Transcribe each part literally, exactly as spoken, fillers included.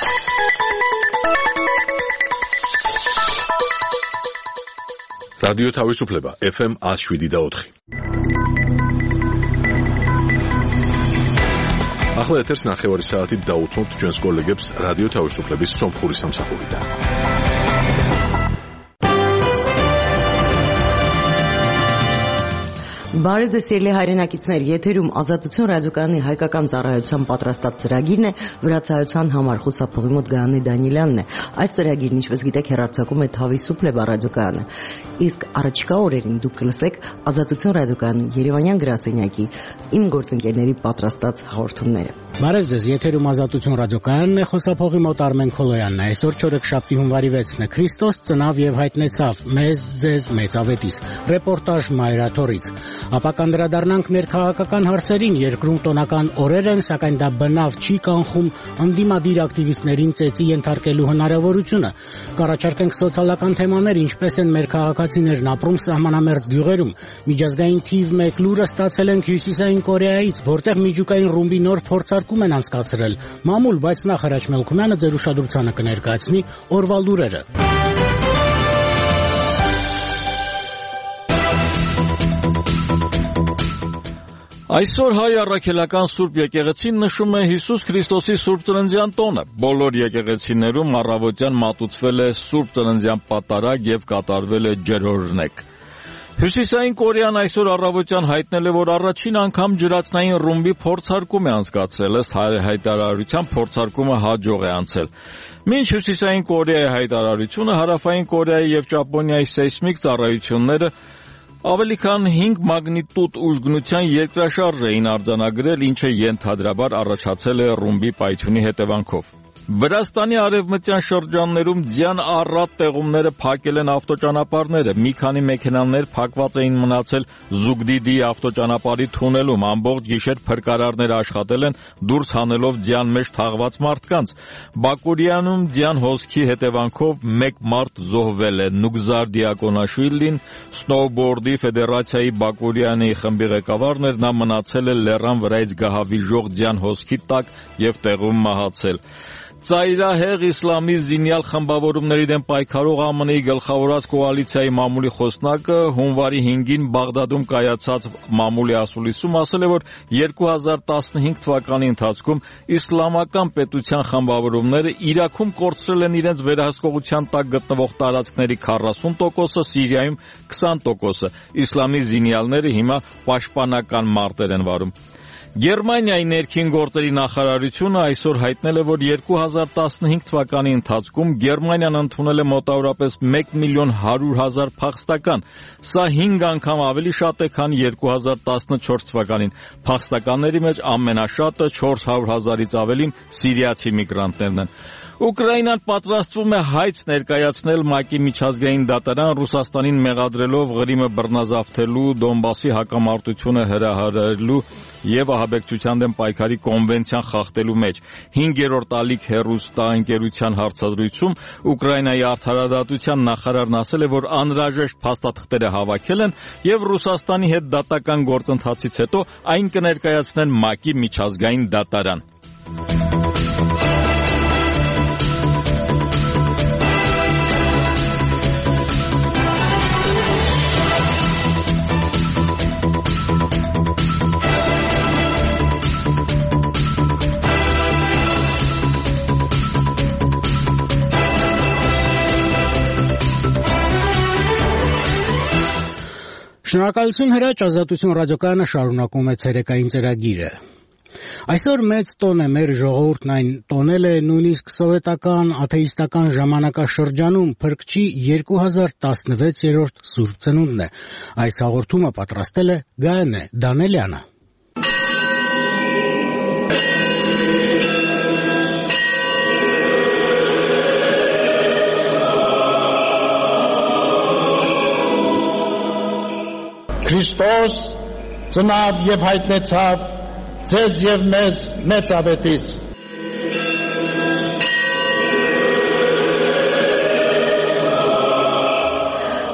რადიო თავისუფლება ეფ ემ one oh seven და four. ახლა ეთერს ნახევარი საათით დაუთმობთ ჩვენს კოლეგებს რადიო თავისუფლების სომხური სამსახურიდან. Բարեձեզ սիրելի հայրենակիցներ, եթերում Ազատություն ռադիոկայանի հայկական ծառայության պատրաստած ծրագիրն է, վրացայության համար խուսափողի մոտ Գայանե Դանիելյանն է։ Այս ծրագիրն, ինչպես գիտեք, հեռարձակում է Թավիսուփլեբա ռադիոկայանը։ Իսկ առաջիկա օրերին դուք կլսեք Ազատություն ռադիոկայանի Երևանյան գրասենյակի իմ գործընկերների պատրաստած հաղորդումները։ Բարև ձեզ, եթերում Ազատություն ռադիոկայանն է, խոսափողի մոտ Արմեն Քոլոյանն է։ Այսօր չորեքշաբթի հունվարի վեցն է, Քրիստոս ծնավ եւ հայտնեցավ մեզ ձեզ մեծավետիս։ Ռեպորտաժ Մայրաթորից։ Ապա կանդրադառնանք ներքաղաքական հարցերին, երկրում տոնական օրեր են, սակայն դա բնավ չի կանխում ընդդիմադիր ակտիվիստներին ծեծի ենթարկելու հնարավորությունը։ Կառաջարկենք սոցիալական թեմաներ, ինչպես են մեր քաղաքացիներն ապրում սահմանամերձ գյուղերում։ Միջազգային թիվ մեկ լուրը ստացել ենք Հյուսիսային Կորեայից, որտեղ միջուկային ռումբի նոր փորձարկում են անցկացրել։ Մամուլ, բայց նախ Հրաչ Մելքումյանը ձեր ուշադրությանը կներկայացնի օրվա լուրերը։ Այսօր հայ առաքելական Սուրբ եկեղեցին նշում է Հիսուս Քրիստոսի Սուրբ Ծննդյան տոնը։ Բոլոր եկեղեցիներում առավոտյան մատուցվել է Սուրբ Ծննդյան պատարագ եւ կատարվել է ջրօրհնեք։ Հյուսիսային Կորեան այսօր առավոտյան հայտնել է, որ առաջին անգամ ջրածնային ռումբի փորձարկում է անցկացրել, ըստ հայտարարության փորձարկումը հաջող է անցել։ Մինչ Հյուսիսային Կորեայի հայտարարությունը Հարավային Կորեայի եւ Ճապոնիայի սեյսմիկ ծառայությունները ավելի քան հինգ մագնիտուդ ուժգնության երկրաշարժ էին արձանագրել, ինչը ենթադրաբար առաջացել է ռումբի պայթյունի հետևանքով։ Վրաստանի արևմտյան շրջաններում ձյան առատ տեղումները փակել են ավտոճանապարհները, մի քանի մեքենաներ փակված էին մնացել Զուգդիդի ավտոճանապարհի թունելում, ամբողջ գիշեր փրկարարներ աշխատել են դուրս հանելով ձյան մեջ թաղված մարդկանց։ Բակուրյանում ձյան հոսքի հետևանքով մեկ մարդ զոհվել է։ Նուգզար Դիակոնաշվիլին, սնոուբորդի ֆեդերացիայի Բակուրյանի խմբի ղեկավարն էր, նա մնացել է լեռան վրայից գահավիժող ձյան հոսքի տակ եւ տեղում մահացել։ Ծայրահեղ իսլամի զինյալ խմբավորումների դեմ պայքարող Α M N-ի գլխավորած կոալիցիայի մամուլի խոսնակը հունվարի հինգին Բաղդադում կայացած մամուլի ասուլիսում ասել է, որ երկու հազար տասնհինգ թվականի ընթացքում իսլամական պետության խմբավորումները Իրաքում կորցրել են իրենց վերահսկողության տակ գտնվող տարածքների քառասուն տոկոսը, Սիրիայում քսան տոկոսը։ Իսլամի զինյալները հիմա պաշտպանական մարտեր են վարում։ Գերմանիայի ներքին գործերի նախարարությունը այսօր հայտնել է, որ երկու հազար տասնհինգ թվականի ընթացքում Գերմանիան ընդունել է մոտավորապես մեկ միլիոն հարյուր հազար փախստական։ Սա հինգ անգամ ավելի շատ է, քան երկու հազար տասնչորս թվականին։ Փախստականների մեջ ամենաշատը չորս հարյուր հազարից ավելին սիրիացի միգրանտներն են։ Ուկրաինան պատրաստվում է հայց ներկայացնել ՄԱԿ-ի միջազգային դատարան, Ռուսաստանին մեղադրելով Ղրիմը բռնազավթելու, Դոնբասի հակամարտությունը հրահրելու եւ ահաբեկչության դեմ պայքարի կոնվենցիան խախտելու մեջ։ Հինգերորդ ալիք հեռուստաընկերության հարցազրույցում Ուկրաինայի արդարադատության նախարարն ասել է, որ անհրաժեշտ փաստաթղթերը հավաքել են եւ Ռուսաստանի հետ դատական գործընթացից հետո այն կներկայացնեն ՄԱԿ-ի միջազգային դատարան։ Շնորհակալություն Հրաչ, Ազատություն ռադիոկայանը շարունակում է ցերեկային ծրագիրը։ Այսօր մեծ տոն է մեր ժողովուրդն այն տոնել է նույնիսկ սովետական աթեիստական ժամանակաշրջանում Փրկչի երկու հազար տասնվեցերորդ Սուրբ Ծնունդն է։ Այս հաղորդումը պատրաստել է Գայանե Դանիելյանը։ Քրիստոս ծնավ եւ հայտնեցավ ձեզ եւ մեզ մեծավետից։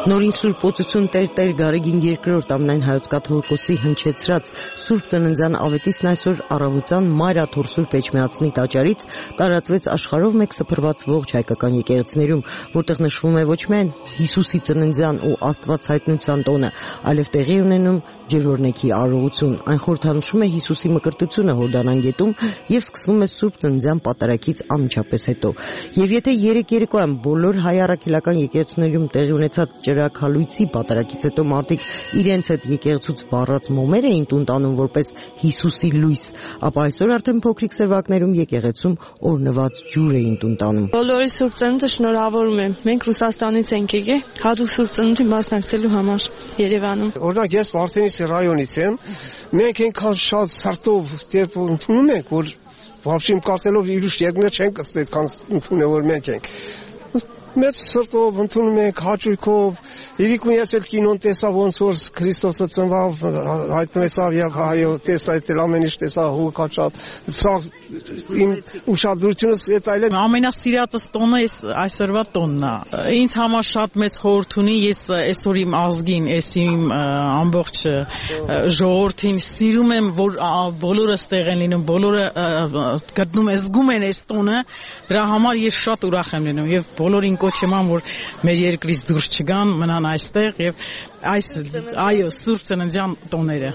Նորին Սուրբ Օծություն Տեր-Տեր Գարեգին երկրորդ ամենայն հայոց կաթողիկոսի հնչեցրած Սուրբ Ծննդյան ավետիսն այսօր առավոտյան Մայրաթոր Սուրբ Էջմիածնի տաճարից տարածվեց աշխարհով մեկ սփռված ողջ հայկական եկեղեցիներում, որտեղ նշվում է ոչ միայն Հիսուսի ծննդյան ու Աստված հայտնության տոնը, այլև տեղի ունենում ջերօրնեքի արարողություն։ Այն խորհրդանշում է Հիսուսի մկրտությունը Հորդանան գետում եւ սկսվում է Սուրբ Ծննդյան պատարագից անմիջապես հետո։ Եվ եթե երեք երեկոյան բոլոր հայ առաքելական եկեղեցիներում տեղի ունեցած ջրաքալույցի պատարագից հետո մարդիկ իրենց հետ եկեղեցուց վառած մոմեր էին տուն տանում որպես Հիսուսի լույս, ապա այսօր արդեն փոքրիկ սերվակներում եկեղեցում օրնված ջուր էին տուն տանում։ Բոլորի Սուրբ Ծնունդը շնորհավորում եմ։ Մենք Ռուսաստանից ենք եկել հատուկ Սուրբ Ծնունդին մասնակցելու համար Երևանում։ Օրինակ ես Մարտինիսի ռայոնից եմ։ Մենք այնքան շատ սրտով երբ ընդունում ենք, որ բավարշիմ կարծելով իրուշ երկներ չենք ըստ այդքան ընդունել որ մենք ենք։ Մեծ սրտով ընդունում ենք հաճույքով, իրիկուն ես էլ կինոն տեսա ոնց որ Քրիստոսը ծնվավ, հայտնվեցավ եւ հայո տեսա այդ ամեն ինչ տեսա հոգա շատ, սա իմ ուշադրությունս այդ այլ ամենասիրածս տոնը էս այսօրվա տոնն է։ Ինձ համար շատ մեծ խորհուրդ ունի, ես այսօր իմ ազգին, ես իմ ամբողջ ժողովրդին սիրում եմ, որ բոլորը ստեղ են լինում, բոլորը գտնում են, զգում են այս տոնը, դրա համար ես շատ ուրախ եմ լինում եւ բոլորին կոչեմ, որ մեր երկրից դուրս չգան, մնան այստեղ եւ այս այո Սուրբ Ծննդյան տոները։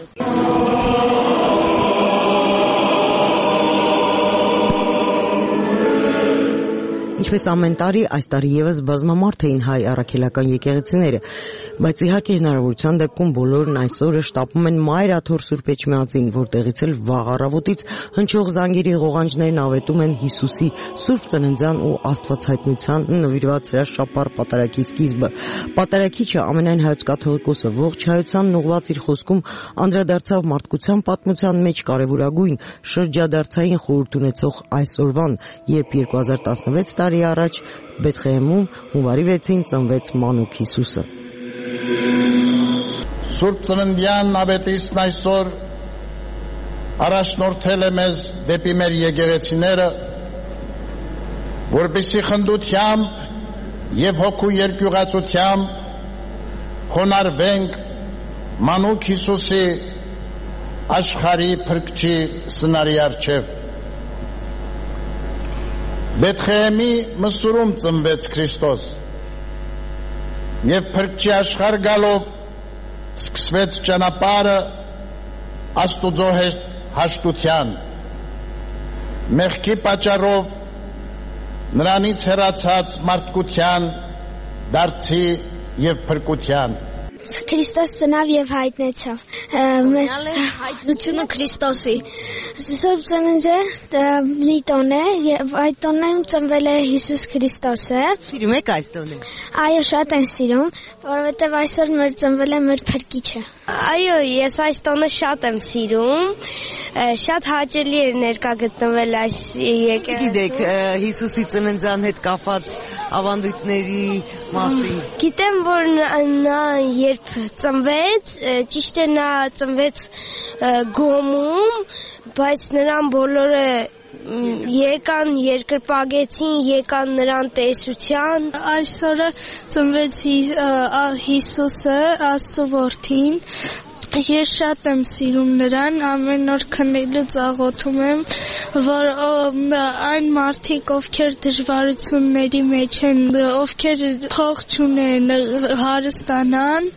Ինչպես ամեն տարի, այս տարի եւս բազմամարդ էին հայ առաքելական եկեղեցիները, բայց իհարկե հնարավորության դեպքում բոլորն այսօրը շտապում են Մայրաթոր Սուրբ Էջմիածին, որտեղից էլ վաղ առավոտից հնչող զանգերի ղողանջներն ավետում են Հիսուսի Սուրբ Ծննդյան ու Աստվածհայտնության նվիրված հրաշապար պատարագի սկիզբը։ Պատարագիչը ամենայն հայոց կաթողիկոսը ողջ հայությանն ուղղված իր խոսքում անդրադարձավ մարդկության պատմության մեջ կարևորագույն շրջադարձային խորհուրդ ունեցող այսօրվան, երբ երկու հազար տասնվեց տարի առաջ Բեթղեհեմում հունվարի վեցին ծնվեց մանուկ Հիսուսը։ Սուրբ Ծննդյան ավետիսն այսօր առաջնորդել է մեզ դեպի մեր եկեղեցիները, որպեսզի խնդությամբ եւ հոգու երկյուղացությամբ խոնարհվենք մանուկ Հիսուսի աշխարհի փրկչի սնարի առջև։ Բեթղեհեմի մսուրում ծնվեց Քրիստոս եւ փրկչի աշխարհ գալով սկսվեց ճանապարհը Աստուծո հաշտության։ Մեղքի պատճառով նրանից հեռացած մարդկության դարձի եւ փրկության։ Քրիստոս ծնավ եւ հայտնեցավ։ Մեր հայտնությունը Քրիստոսի։ Սուրբ Ծնունդը մի տոն է եւ այդ տոնում ծնվել է Հիսուս Քրիստոսը։ Սիրում եք այս տոնը։ Այո, շատ եմ սիրում, որովհետեւ այսօր մեր ծնվել է մեր փրկիչը։ Այո, ես այս տոնը շատ եմ սիրում։ Շատ հաճելի էր ներկա գտնվել այս եկեղեցում։ Գիտեք, Հիսուսի ծննդյան հետ կապված ավանդույթների մասին։ Գիտեմ, որ նա երբ ծնվեց, ճիշտ է նա ծնվեց Գոմում, բայց նրան բոլորը եկան երկրպագեցին, եկան նրան տեսության։ Այսօրը ծնվեց Հիսուսը, Աստծո որդին։ Ես շատ եմ սիրում նրան, ամեն օր քնելուց աղոթում եմ, որ այն մարդիկ, ովքեր դժվարությունների մեջ են, ովքեր փող չունեն, հարստանան։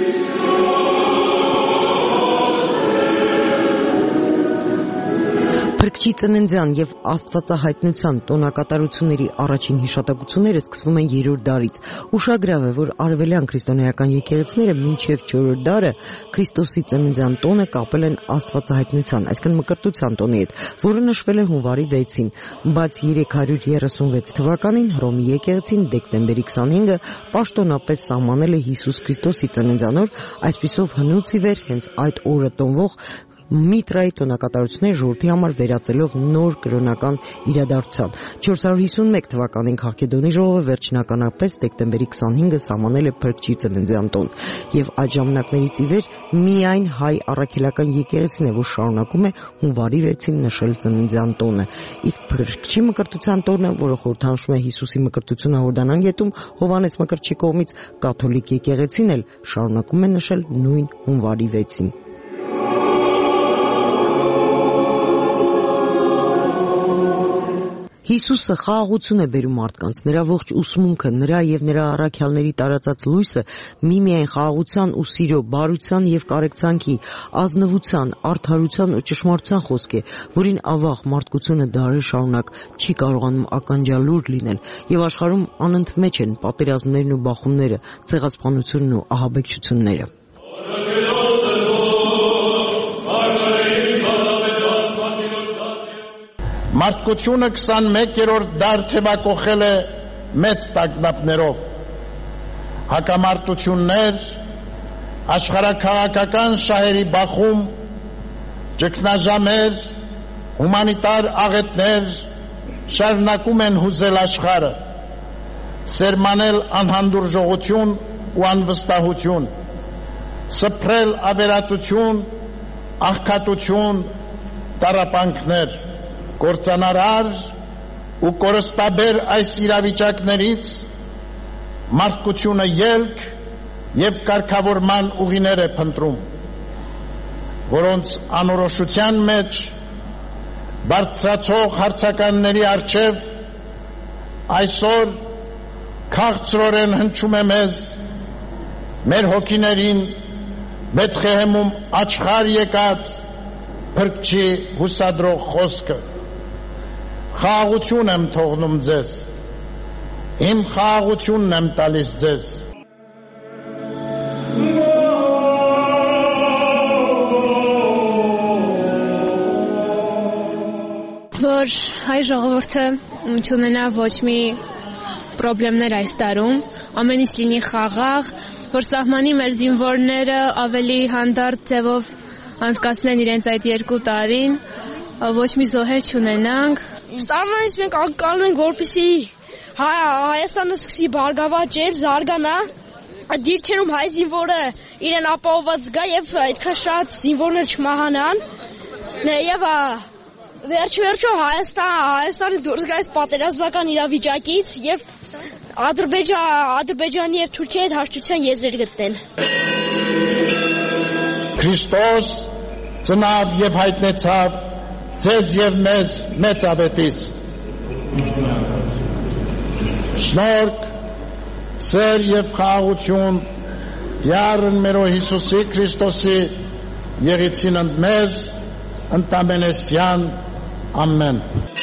Փրկչի ծննդյան եւ Աստվածահայտնության տոնակատարությունների առաջին հիշատակությունները սկսվում են երրորդ դարից։ Ուշագրավ է, որ արևելյան քրիստոնեական եկեղեցիները մինչև չորրորդ դարը Քրիստոսի ծննդյան տոնը կապել են Աստվածահայտնության, այսինքն մկրտության տոնի հետ, որը նշվել է հունվարի վեցին, բայց երեք հարյուր երեսունվեց թվականին Հռոմի եկեղեցին դեկտեմբերի քսանհինգը պաշտոնապես սահմանել է Հիսուս Քրիստոսի ծննդյան օր, այսպիսով հնուց ի վեր հենց այդ օրը տոնվող Միտրայի տոնակատարությունները ժողովրդի համար վերածելով նոր կրոնական իրադարձության։ չորս հարյուր հիսունմեկ թվականին Քաղաքեդոնի ժողովը վերջնականապես դեկտեմբերի քսանհինգը սահմանել է Փրկչի ծննդյան տոն, եւ այդ ժամանակներից ի վեր միայն հայ առաքելական եկեղեցին է, որ շարունակում է հունվարի վեցին նշել ծննդյան տոնը, իսկ Փրկչի մկրտության տոնը, որը խորհրդանշում է Հիսուսի մկրտությունը Հորդանան գետում Հովհաննես Մկրտչի կողմից, կաթոլիկ եկեղեցին էլ շարունակում է նշել նույն հունվարի վեցին։ Հիսուսը խաղաղություն է բերում մարդկանց, նրա ողջ ուսմունքը, նրա եւ նրա առաքյալների տարածած լույսը միմիայն խաղաղության ու սիրո, բարության եւ կարեկցանքի, ազնվության, արդարության ու ճշմարտության խոսք է, որին ավաղ մարդկությունը դարեր շարունակ չի կարողանում ականջալուր լինել, եւ աշխարհում անընդմեջ են պատերազմներն ու բախումները, ցեղասպանությունն ու ահաբեկչությունները։ Մարդկությունը քսանմեկերորդ դար թևակողել է մեծ տագնապներով, հակամարտություններ, աշխարհաքաղաքական շահերի բախում, ճգնաժամեր, հումանիտար աղետներ շարունակում են հուզել աշխարհը, սերմանել անհանդուրժողություն ու անվստահություն, սփռել ավերածություն, աղքատություն, տառապանքներ, կործանարար ու կորստաբեր այս իրավիճակներից մարդկությունը ելք եւ կարգավորման ուղիներ է փնտրում, որոնց անորոշության մեջ բարձրացող հարցականների առջև այսօր քաղցրորեն հնչում է մեզ մեր հոգիներին Բեթխեհեմում աչխար եկած Փրկչի հուսադրող խոսքը։ Խաղաղություն եմ թողնում ձեզ, իմ խաղաղությունն եմ տալիս ձեզ։ Որ հայ ժողովուրդը չունենա ոչ մի պրոբլեմներ այս տարում, ամեն ինչ լինի խաղաղ, որ սահմանի մեր զինվորները ավելի հանդարտ ձևով անցկացնեն իրենց այդ երկու տարին, ոչ մի զոհեր չունենանք։ Ստանալից մենք ակալում ենք, որպեսզի Հայաստանը սկսի բարգավաճել, զարգանա, դիրքերում հայ զինվորը իրեն ապահովված զգա եւ այդքան շատ զինվորներ չմահանան, եւ վերջ-վերջո Հայաստանը դուրս գա այս պատերազմական իրավիճակից եւ Ադրբեջանի եւ Թուրքիայի հետ հաշտության եզրեր գտնել։ Քրիստոս ծնավ եւ հայտնեցավ ձեզ եւ մեզ մեծ աբետից։ Շնորհք, սեր եւ խաղաղություն Տյառն մերո Հիսուսի Քրիստոսի եղեցին ընդ մեզ ընտամենեսյան ամեն։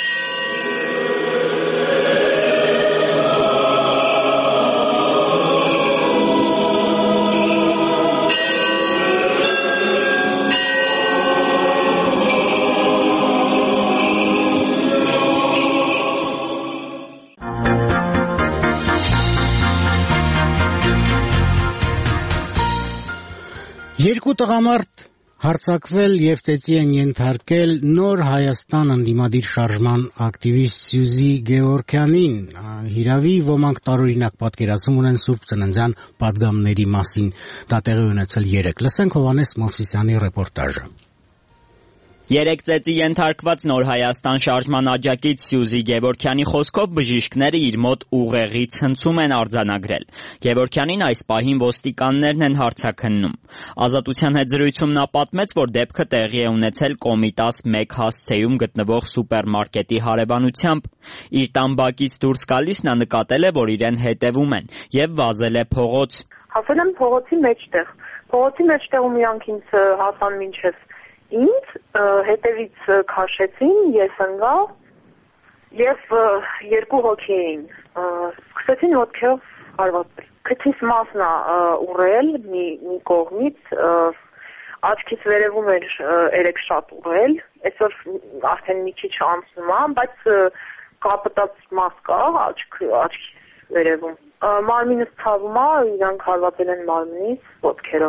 Երկու տղամարդ հարձակվել եւ ծեծի են ենթարկել Նոր Հայաստան ընդդիմադիր շարժման ակտիվիստ Սյուզի Գևորգյանին։ Հիրավի ոմանք տարօրինակ պատկերացում ունեն Սուրբ Ծննդյան պատգամների մասին։ Դա տեղի ունեցել երեկ։ Լսենք Հովհաննես Մովսիսյանի ռեպորտաժը։ Երեք ծեծի ենթարկված Նոր Հայաստան շարժման աջակից Սյուզի Գևորգյանի խոսքով բժիշկները իր մոտ ուղեղի ցնցում են արձանագրել։ Գևորգյանին այս պահին ոստիկաններն են հարցաքննում։ Ազատության հետ զրույցում նա պատմեց, որ դեպքը տեղի է ունեցել Կոմիտաս մեկ հասցեում գտնվող սուպերմարկետի հարևանությամբ։ Իր տան բակից դուրս գալիս նա նկատել է, որ իրեն հետևում են եւ վազել է փողոց։ Հասել եմ փողոցի մեջտեղ։ Փողոցի մեջտեղում իրանք ինձ հասան մինչև ինձ հետևից քաշեցին, ես ընկա եւ երկու հոգի էին, սկսեցին ոտքերով հարվածել։ Քթիս մասն է ուռել մի մի կողմից, աչքից վերևում էր երեք շատ ուռել, այսօր արդեն մի քիչ անցնում է, բայց կապտած մաս կա աչք աչքից վերևում։ Մարմինս ցավում է, իրանք հարվածել են մարմնից ոտքերով։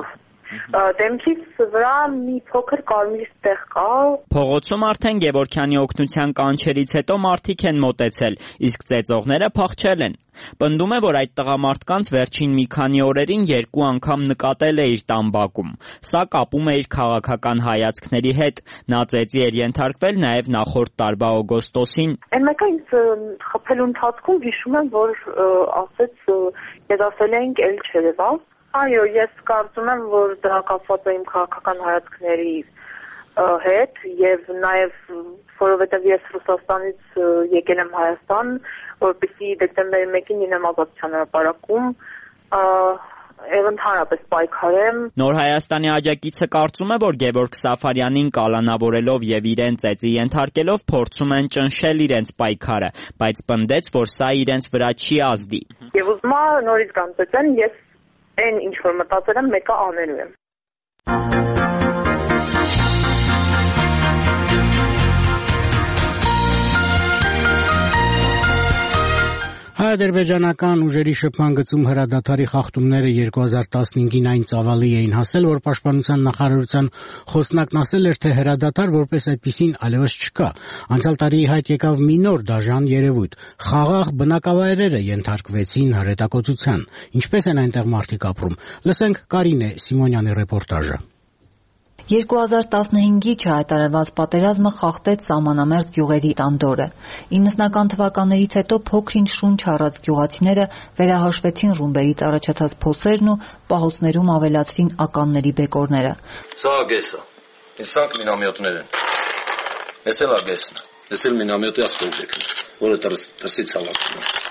Դեմքիս վրա մի փոքր կարմիր ստեղ կա։ Փողոցում արդեն Գևորգյանի օգնության կանչերից հետո մարդիկ են մոտեցել, իսկ ծեծողները փախչել են։ Պնդում է, որ այդ տղամարդկանց վերջին մի քանի օրերին երկու անգամ նկատել է իր տան բակում։ Սա կապում է իր քաղաքական հայացքների հետ։ Նա ծեծի էր ենթարկվել նաև նախորդ տարվա օգոստոսին։ Այն մեկը ինձ խփելու ընթացքում հիշում եմ, որ ասեց ես ասել էինք էլ չերևա։ Այո, ես կարծում եմ, որ դա կապված է իմ քաղաքական հայացքների հետ եւ նաեւ որովհետեւ ես Ռուսաստանից եկել եմ Հայաստան, որպեսզի դեկտեմբերի մեկին լինեմ ազատության հրապարակում, եւ ընդհանրապես պայքարեմ։ Նոր Հայաստանի աջակիցը կարծում է, որ Գևորգ Սաֆարյանին կալանավորելով եւ իրեն ծեծի ենթարկելով փորձում են ճնշել իրենց պայքարը, բայց պնդեց, որ սա իրենց վրա չի ազդի։ Եվ ուզում եմ նորից կանցնեմ, ես այն ինչ որ մտածել եմ, մեկը անելու եմ։ Հայ-ադրբեջանական ուժերի շփման գծում հրադադարի խախտումները երկու հազար տասնհինգին այն ծավալի էին հասել, որ պաշտպանության նախարարության խոսնակն ասել էր, թե հրադադար որպես այդպիսին այլևս չկա։ Անցյալ տարի հայտ եկավ մի նոր դաժան երևույթ։ Խաղաղ բնակավայրերը ենթարկվեցին հրետակոծության։ Ինչպես են այնտեղ մարդիկ ապրում։ Լսենք Կարինե Սիմոնյանի ռեպորտաժը։ երկու հազար տասնհինգի չհայտարարված պատերազմը խախտեց սահմանամերձ գյուղերի տանդորը։ իննսունական թվականներից հետո փոքրինչ շունչ առած գյուղացիները վերահաշվեցին ռումբերից առաջացած փոսերն ու պահոցներում ավելացրին ականների բեկորները։ Սա ագեսը, ինսանք մինամյոտներ են։ Ես էլ ագեսն, ես էլ մինամյոտի ասկոլտեքն, որը տրսից հավաքվում է։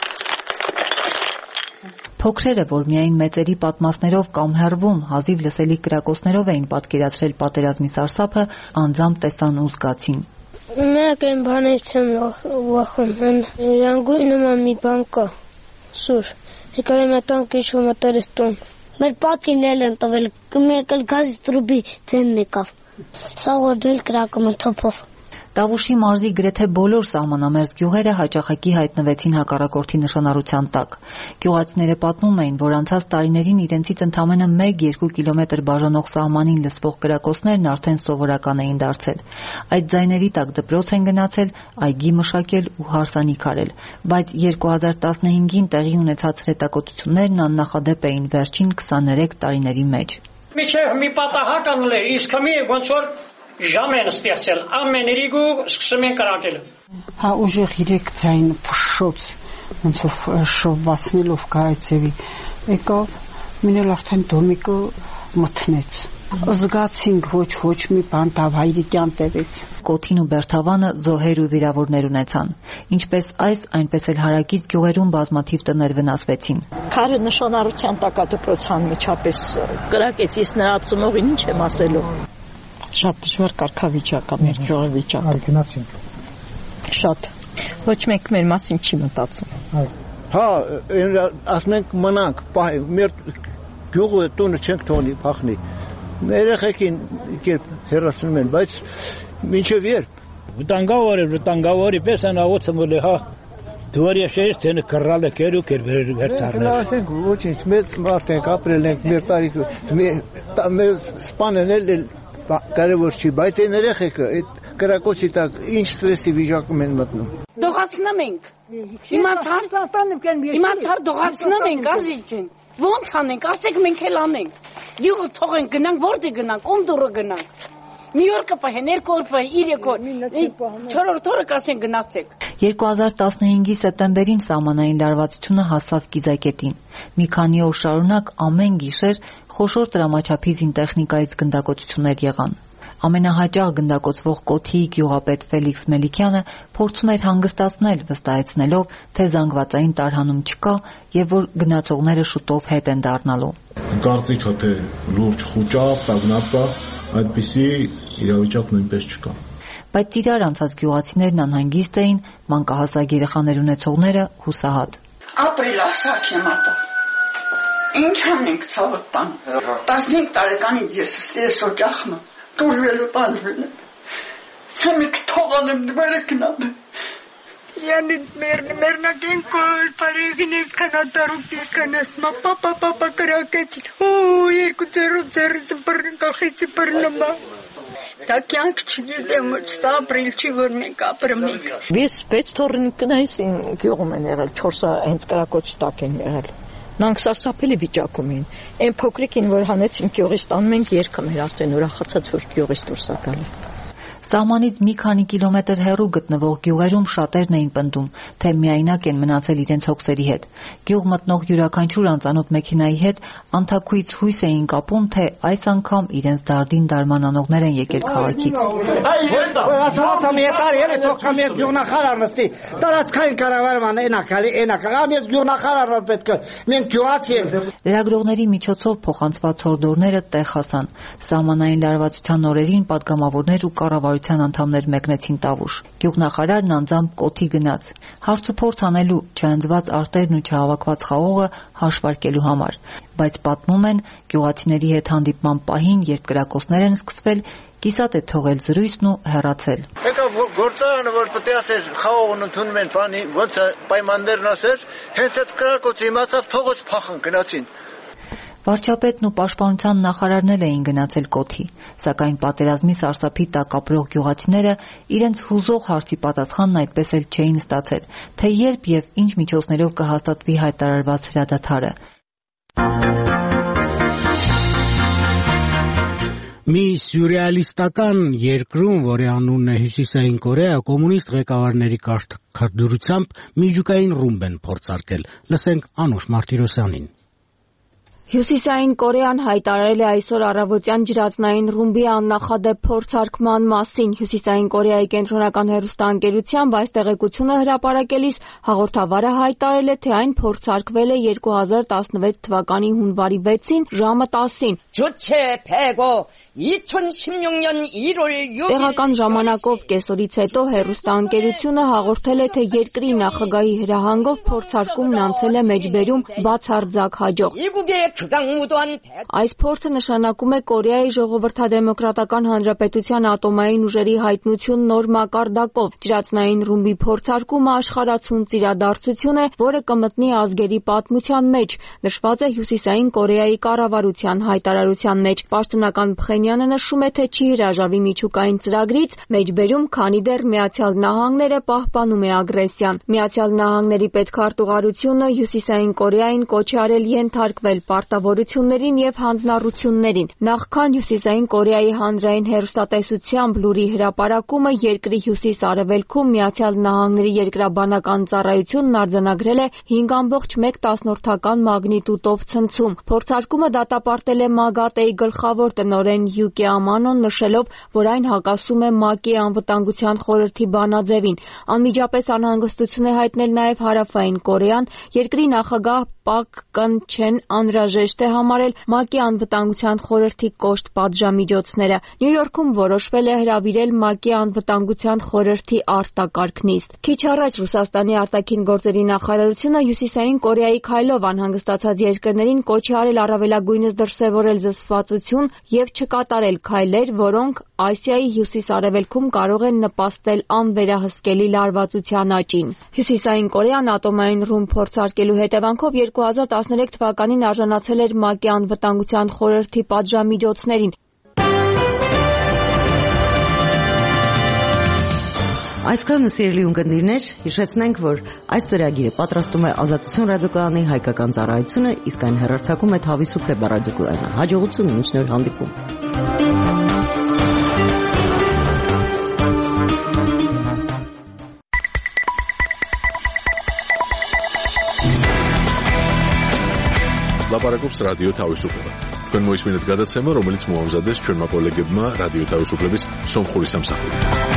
Փոքրերը, որ միայն մեծերի պատմասներով կամ հեռվում հազիվ լսելի կրակոցներով էին պատկերացրել պատերազմի սարսափը, անձամբ տեսան ու զգացին։ Մեկ այն բաներից եմ վախում, իրանգույն նման մի բան կա, սուր, եկար եմ ատանք ինչ-որ մտերես տուն։ Մեր պատկին են տվել, մեկ էլ գազի տրուբի ձենն եկավ, սա որդել կրակում են թոփով։ Տավուշի մարզի գրեթե բոլոր սահմանամերձ գյուղերը հաճախակի հայտնվեցին հակառակորդի նշանառության տակ։ Գյուղացիները պատմում էին, որ անցած տարիներին իրենցից ընդամենը մեկ-երկու կիլոմետր բաժանող սահմանին լսվող կրակոցներն արդեն սովորական էին դարձել։ Այդ ձայների տակ դպրոց են գնացել, այգի մշակել ու հարսանիք արել, բայց երկու հազար տասնհինգին տեղի ունեցած հրետակոծություններն աննախադեպ էին վերջին քսաներեք տարիների մեջ։ Միջև մի պատահակ անել է, իսկ մի ոնց որ ժամ են ստեղծել, ամեն իրիգու սկսում են կրակել։ Հա ուժեղ իրեք ձայն փշոց, ոնց որ շովածնելով կարայցեվի, եկավ, մինել արդեն դոմիկը մթնեց։ Զգացինք ոչ ոչ մի բան տավ հայրիկյան տևեց։ Կոթին ու Բերթավանը զոհեր ու վիրավորներ ունեցան։ Ինչպես այս, այնպես էլ հարակից գյուղերում բազմաթիվ տներ վնասվեցին։ Քարը նշանառության տակ դպրոցան միջապես կրակեց, ես նրա ծնողին ինչ եմ ասելու։ Շատ դժվար կարգավիճակ է մեր գյուղի վիճակը։ Արգնացին։ Շատ։ Ոչ մեկ մեր մասին չի մտածում։ Հա, ասում ենք մնանք, մեր գյուղը տունը չենք թողնի փախնի։ Մեր երեխեքին կերպ հեռացնում են, բայց մինչև երբ։ Վտանգավոր է, վտանգավորի պես են աղոցը մոլի, հա։ Դուարի շեշտ են կռալը կերու կեր վերթարներ։ Ասենք ոչինչ, մեծ մարդ ենք ապրել ենք, մեր տարիքը, մեր սպանեն էլ կարևոր չի, բայց այն երեխեքը այդ կրակոցի տակ ինչ ստրեսի վիճակում են մտնում։ Դողացնում ենք։ Իմացար դողացնում ենք, ազիջ են։ Ոնց անենք, ասեք մենք էլ անենք։ Գյուղը թողենք գնանք, որտե գնանք, ում դուրը գնանք։ Մի օր կպահեն, երկու օր պահեն, երեք օր, չորրորդ օրը կասեն գնացեք։ երկու հազար տասնհինգի սեպտեմբերին սահմանային լարվածությունը հասավ կիզակետին։ Մի քանի օր շարունակ ամեն գիշեր խոշոր տրամաչափի զինտեխնիկայից գնդակոծություններ եղան։ Ամենահաճախ գնդակոծվող Կոթիի գյուղապետ Ֆելիքս Մելիքյանը փորձում էր հանգստացնել, վստահեցնելով, թե զանգվածային տարհանում չկա եւ որ գնացողները շուտով հետ են դառնալու։ Կարծիքը թե լուրջ խոճապ, տագնապա, այդպիսի իրավիճակ նույնպես չկա։ Բայց իրար անցած գյուղացիներն անհանգիստ էին, մանկահասակ երեխաներ ունեցողները հուսահատ։ Ապրել ասաք եմ ապա։ Ինչ անենք ցավը տան։ տասնհինգ տարեկանից ես ստես օջախը դուրվելու բանվել եմ։ Համիկ թողանեմ դվերը կնամ։ Yanit merna merna ken kol parigines kanataru kiskanasma papa papa karakets. Oh, երկու ձեռով ձեռից բռն կախեցի բռնումա։ Դա կյանք չգիտեմ, ստա ապրիլ չի, որ մենք ապրում ենք։ Ես վեց թորնիկնայս գյուղում են եղել, չորսը հենց կրակոց տակ են եղել։ Նրանք սարսափելի վիճակում էին։ Այն փոքրիկին, որ հանեցին գյուղից տանում ենք երգում էր արդեն ուրախացած, որ գյուղից դուրս է գալու։ Սահմանից մի քանի կիլոմետր հեռու գտնվող գյուղերում շատերն էին պնդում, թե միայնակ են մնացել իրենց հոգսերի հետ։ Գյուղ մտնող յուրաքանչյուր անծանոթ մեքենայի հետ անթաքույց հույս էին կապում, թե այս անգամ իրենց դարդին դարման անողներ են եկել քաղաքից։ Լրագրողների միջոցով փոխանցված հորդորները տեղ հասան։ Սահմանային լարվածության օրերին պատգամավորներ ու կառավարության անդամներ մեկնեցին Տավուշ։ Գյուղնախարարն անձամբ կոթի գնաց։ Հարց ու փորձ անելու, չհանձված արտերն ու չհավաքված խաղողը հաշվարկելու համար։ Բայց պատմում են, գյուղացիների հետ հանդիպման պահին, երբ կրակոցներ են սկսվել, կիսատ է թողել զրույցն ու հեռացել։ Եկավ գործարանը, որ պետք է ասեր խաղողն ընդունում են, բանի ոնց է պայմաններն ասեր, հենց այդ կրակոցը իմացավ թողոց փախան գնացին։ Վարչապետն ու պաշտպանության նախարարն էլ էին գնացել կոթի, սակայն պատերազմի սարսափի տակ ապրող գյուղացիները իրենց հուզող հարցի պատասխանն այդպես էլ չէին ստացել, թե երբ եւ ինչ միջոցներով կհաստատվի հայտարարված հրադադարը։ Մի սյուրեալիստական երկրում, որի անունն է Հյուսիսային Կորեա, կոմունիստ ղեկավարների կարգադրությամբ միջուկային ռումբ են փորձարկել։ Լսենք Անուշ Մարտիրոսյանին։ Հյուսիսային Կորեան հայտարարել է այսօր առավոտյան ջրածնային ռումբի աննախադեպ փորձարկման մասին։ Հյուսիսային Կորեայի կենտրոնական հեռուստաընկերությամբ այս տեղեկությունը հրապարակելիս հաղորդավարը հայտարարել է, թե այն փորձարկվել է երկու հազար տասնվեց թվականի հունվարի վեցին ժամը տասին։ Տեղական ժամանակով կեսօրից հետո հեռուստաընկերությունը հաղորդել է, թե երկրի նախագահի հրահանգով փորձարկումն անցել է մեջբերում բացարձակ հաջող։ Այս փորձը նշանակում է Կորեայի ժողովրդադեմոկրատական հանրապետության ատոմային ուժերի հայտնություն նոր մակարդակով։ Ջրածնային ռումբի փորձարկումը աշխարհացուն ծիրադարձություն է, որը կմտնի ազգերի պատմության մեջ, նշված է Հյուսիսային Կորեայի կառավարության հայտարարության մեջ։ Պաշտոնական Փխենյանը նշում է, թե չի հրաժարվի միջուկային ծրագրից, մեջբերում, քանի դեռ Միացյալ Նահանգները պահպանում է ագրեսիան։ Միացյալ Նահանգների պետքարտուղարությունը Հյուսիսային Կորեային կոչ է արել ենթարկվել պարտավորություններին եւ հանձնառություններին։ Նախքան Հյուսիսային Կորեայի հանրային հեռուստատեսությամբ լուրի հրապարակումը երկրի հյուսիս-արևելքում Միացյալ Նահանգների երկրաբանական ծառայությունն արձանագրել է հինգ ամբողջ մեկ տասնորդական մագնիտուդով ցնցում։ Փորձարկումը դատապարտել է ՄԱԳԱՏԷ-ի գլխավոր տնօրեն Յուկի Ամանոն, նշելով, որ այն հակասում է ՄԱԿ-ի անվտանգության խորհրդի բանաձևին։ Անմիջապես անհանգստություն է հայտնել նաև Հարավային Կորեան, երկրի նախագահ Պակ Կն Չեն անհրաժեշտ է համարել ՄԱԿ-ի անվտանգության խորհրդի կոշտ պատժամիջոցները։ Նյու Յորքում որոշվել է հրավիրել ՄԱԿ-ի անվտանգության խորհրդի արտակարգ նիստ։ Քիչ առաջ Ռուսաստանի արտաքին գործերի նախարարությունը Հյուսիսային Կորեայի քայլով անհանգստացած երկրներին կոչ է արել առավելագույնս դրսևորել զսպվածություն եւ չկատարել քայլեր, որոնք Ասիայի հյուսիս-արևելքում կարող են նպաստել անվերահսկելի լարվածության աճին։ Հյուսիսային Կորեան ատոմային ռումբ փորձարկելու հետևանքով երկու հազար տասներեք թվականին արժանացել էր ՄԱԿ-ի անվտանգության խորհրդի պատժամիջոցներին։ Այսքանը սիրելի ունկնդիրներ, հիշեցնենք, որ այս ծրագիրը պատրաստում է Ազատություն ռադիոկայանի հայկական ծառայությունը, իսկ այն հեռարձակում է Թավի Սուպրե ռադիոկայանը։ Հաջողություն, մինչ նոր հանդիպում։ Լապարակობს ռադիո Թավիսուպլեվը։ Თქვენ მოისმინეთ გადაცემა, რომელიც მოამზადეს ჩვენმა კოლეგებმა რადიო თავისუფლების სომხური სამსახური.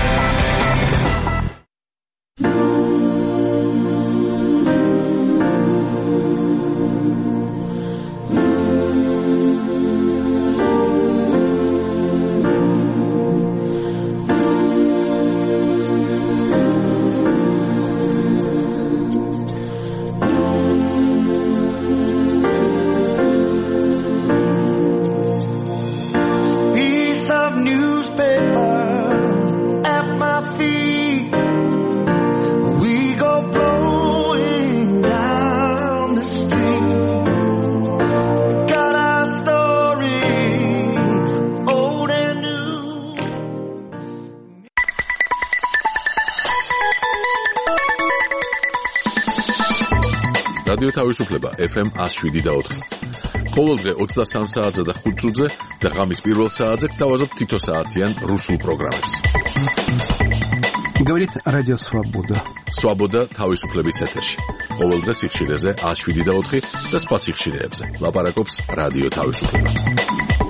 Piece of newspaper at my რადიო თავისუფლება ეფ ემ one oh seven და four. ყოველდღე ოცდასამ საათზე და ხუთ წუთზე და ღამის პირველ საათზე გთავაზობთ თითო საათიან რუსულ პროგრამებს. Говорит Радио Свобода. Свобода თავისუფლების ეთერში. ყოველდღე სიხშირეზე one oh seven და four და სხვა სიხშირეებზე. ლაპარაკობს რადიო თავისუფლება.